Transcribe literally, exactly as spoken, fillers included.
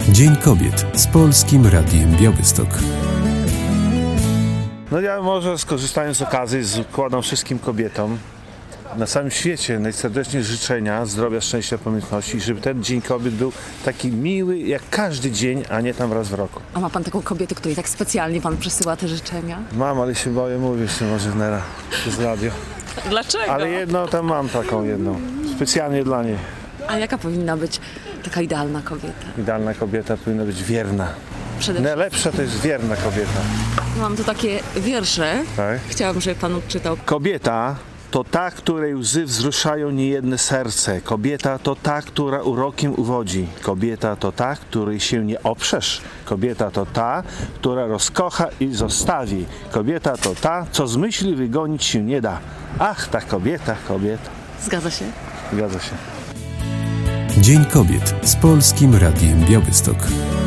Dzień Kobiet z Polskim Radiem Białystok. No ja może skorzystając z okazji składam wszystkim kobietom na całym świecie najserdeczniej życzenia zdrowia, szczęścia, pamiętności, żeby ten Dzień Kobiet był taki miły jak każdy dzień, a nie tam raz w roku. A ma pan taką kobietę, której tak specjalnie pan przesyła te życzenia? Mam, ale się boję mówić, czy może Nera z radio. Dlaczego? Ale jedną tam mam taką jedną, specjalnie dla niej. A jaka powinna być taka idealna kobieta? Idealna kobieta powinna być wierna. Przede wszystkim Najlepsza to jest wierna kobieta. mam tu takie wiersze. Tak? Chciałabym, żeby pan odczytał. Kobieta to ta, której łzy wzruszają niejedne serce. Kobieta to ta, która urokiem uwodzi. Kobieta to ta, której się nie oprzesz. Kobieta to ta, która rozkocha i zostawi. Kobieta to ta, co z myśli wygonić się nie da. Ach, ta kobieta, kobieta. Zgadza się? Zgadza się. Dzień Kobiet z Polskim Radiem Białystok.